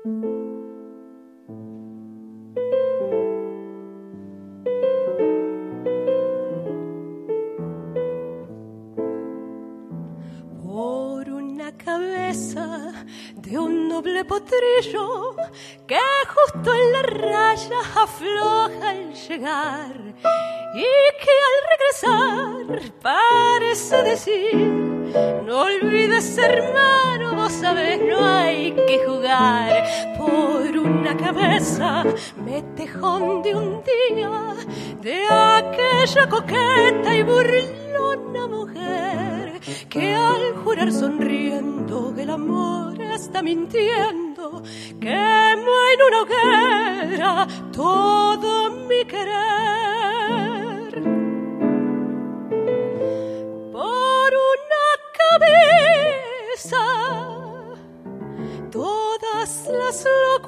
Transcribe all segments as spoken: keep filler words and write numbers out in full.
Por una cabeza de un noble potrillo que justo en la raya afloja al llegar y que al regresar parece decir: no olvides, hermano, vos sabés, no hay que jugar. Por una cabeza metejón de un día de aquella coqueta y burlona mujer que al jurar sonriendo que el amor está mintiendo, quemo en una hoguera todo mi querer. Por una cabeza todas las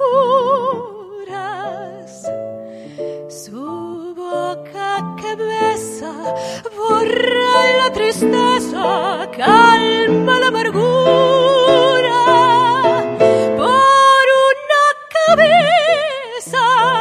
locuras, su boca que besa borra la tristeza, calma la amargura. Por una cabeza,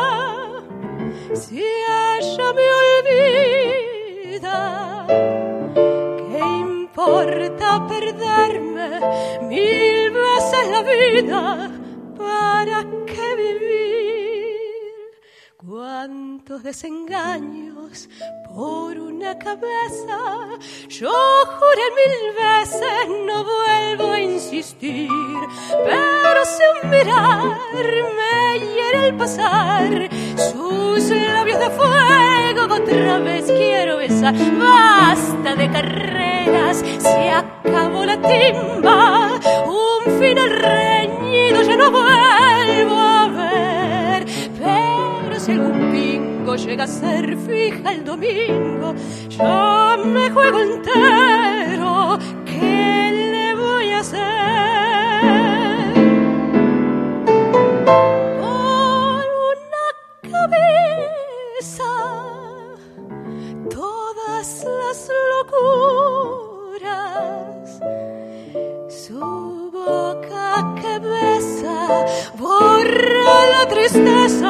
si ella me olvida, ¿qué importa perderme mil veces la vida? ¿Para qué vivir? Cuántos desengaños por una cabeza. Yo juré mil veces, no vuelvo a insistir, pero si un mirar me hiere al pasar, sus labios de fuego otra vez quiero besar. Basta de carreras, se acabó la timba, un final reñido ya no vuelvo a ver. Pero si algún bingo llega a ser fija el domingo, yo me juego entero, ¿qué le voy a hacer? Por una cabeza todas las locuras, su boca que besa borra la tristeza,